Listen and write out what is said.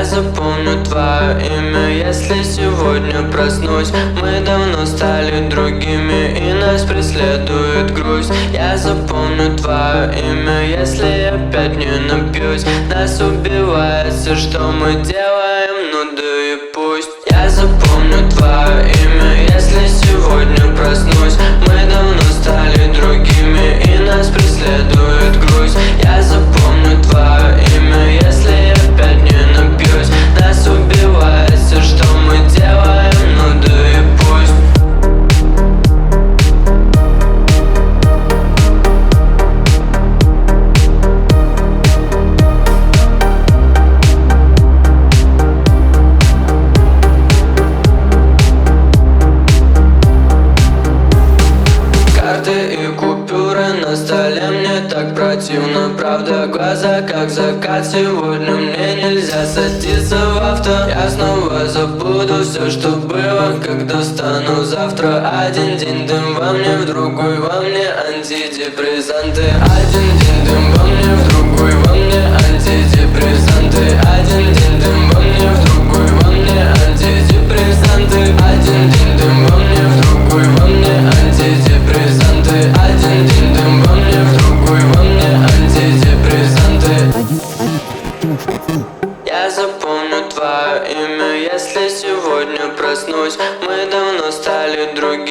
запомню твое имя, если сегодня проснусь. Мы давно стали другими, и нас преследует грусть. Я запомню твое имя, если опять не напьюсь. Нас убивает все, что мы делаем, ну да и пусть. Я запомню твое имя, если сегодня проснусь. Мы давно стали другими, и нас преследует грусть. Я запомню твое имя, если опять не напьюсь. Нас убивает все, что мы делаем, ну да и пусть. Карты и купюры на столе, мне так противно. Правда, глаза как закат. Сегодня мне нельзя садиться в авто. Я снова забуду все, что было, когда стану завтра. Один день дым во мне, в другой во мне антидепрессанты. Один день дым во мне, в другой во мне антидепрессанты. Один день дым во мне, в другой во мне антидепрессанты. Один день дым во мне, в другой во мне антидепрессанты. Один день дым во мне, в другой во мне антидепрессанты. Я запомню твое имя, если сегодня проснусь. Мы давно стали другими.